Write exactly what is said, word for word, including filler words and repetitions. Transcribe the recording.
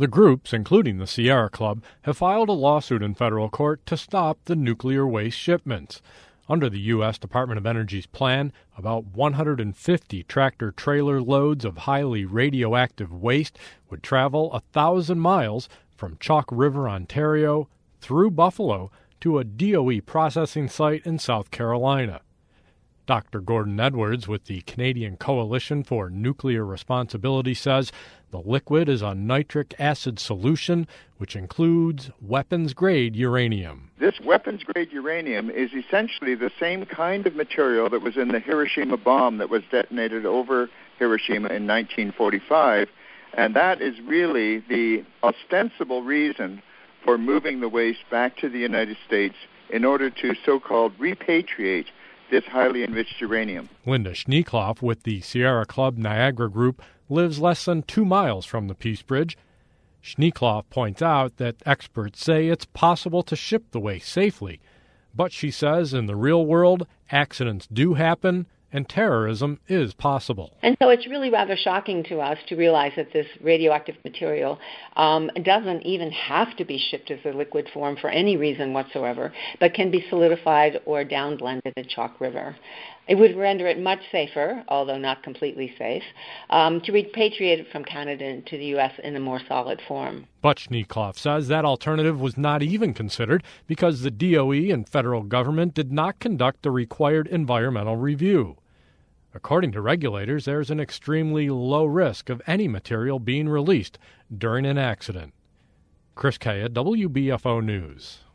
The groups, including the Sierra Club, have filed a lawsuit in federal court to stop the nuclear waste shipments. Under the U S Department of Energy's plan, about one hundred fifty tractor-trailer loads of highly radioactive waste would travel one thousand miles from Chalk River, Ontario, through Buffalo to a D O E processing site in South Carolina. Doctor Gordon Edwards with the Canadian Coalition for Nuclear Responsibility says the liquid is a nitric acid solution, which includes weapons-grade uranium. This weapons-grade uranium is essentially the same kind of material that was in the Hiroshima bomb that was detonated over Hiroshima in nineteen forty-five, and that is really the ostensible reason for moving the waste back to the United States in order to so-called repatriate this highly enriched uranium. Linda Schneekloff with the Sierra Club Niagara Group lives less than two miles from the Peace Bridge. Schneekloff points out that experts say it's possible to ship the waste safely, but she says in the real world, accidents do happen and terrorism is possible. And so it's really rather shocking to us to realize that this radioactive material um, doesn't even have to be shipped as a liquid form for any reason whatsoever, but can be solidified or downblended in Chalk River. It would render it much safer, although not completely safe, um, to repatriate it from Canada to the U S in a more solid form. But Schneekloff says that alternative was not even considered because the D O E and federal government did not conduct the required environmental review. According to regulators, there's an extremely low risk of any material being released during an accident. Chris Kaya, W B F O News.